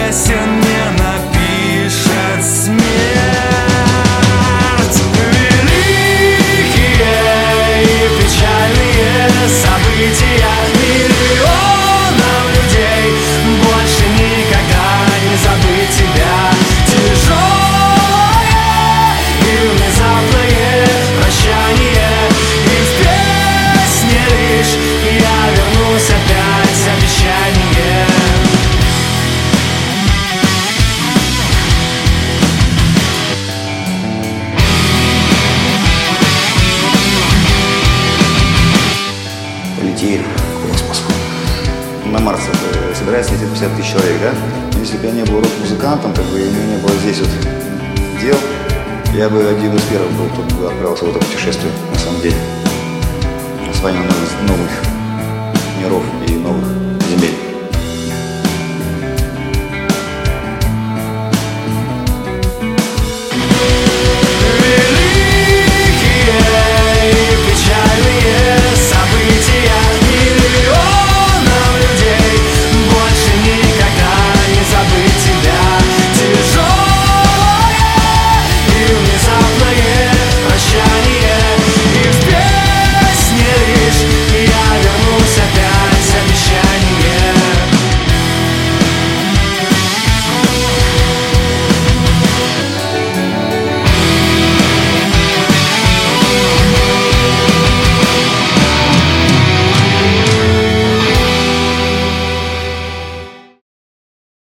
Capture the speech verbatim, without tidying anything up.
песен не напишет смерть. Великие и печальные события миллионов людей, больше никогда не забыть тебя. Тяжелое и внезапное прощание, и в песне лишь я вернусь опять, обещание. Полетели в космос. На Марс это собирается лететь пятьдесят тысяч человек, да? Если бы я не был рок-музыкантом, как бы, и у меня не было здесь вот дел, я бы один из первых был, кто бы отправился в это путешествие, на самом деле. Освоение новых миров и новых